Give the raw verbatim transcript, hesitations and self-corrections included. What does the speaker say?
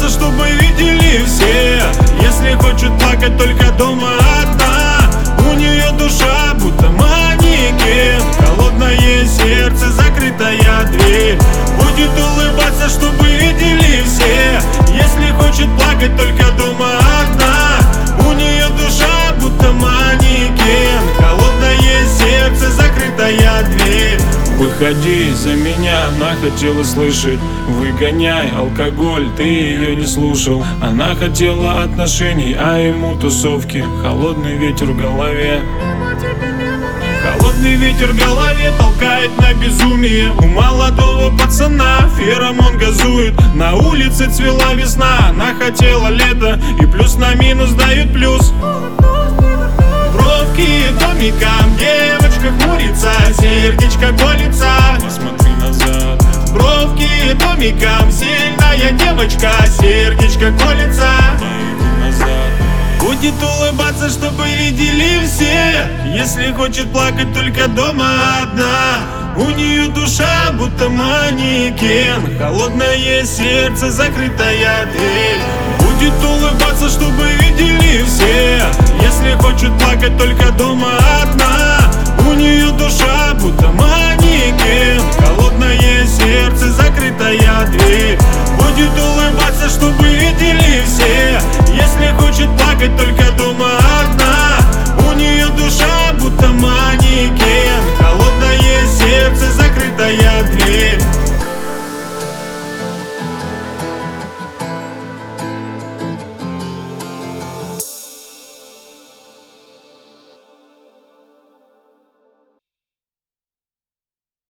улыбаться, чтобы видели все. Если хочет плакать только дома одна, у нее душа будто манекен, холодное сердце, закрытая дверь. Будет улыбаться, чтобы видели все. Если хочет плакать только дома одна, у нее душа будто манекен, холодное сердце, закрытая дверь. Выходи за меня, она хотела слышать. Выгоняй алкоголь, ты ее не слушал. Она хотела отношений, а ему тусовки. Холодный ветер в голове. Холодный ветер в голове толкает на безумие. У молодого пацана феромон газует. На улице цвела весна, она хотела лето, и плюс на минус дают плюс. Бровки домиком, девочка хмурится, сердечко колется. Посмотри назад. Бровки домиком, сильная девочка, сердечко колется. Иди назад. Будет улыбаться, чтобы видели все. Если хочет плакать только дома одна, у нее душа будто манекен, холодное сердце, закрытая дверь. Будет улыбаться, чтобы видели все. Если хочет плакать только дома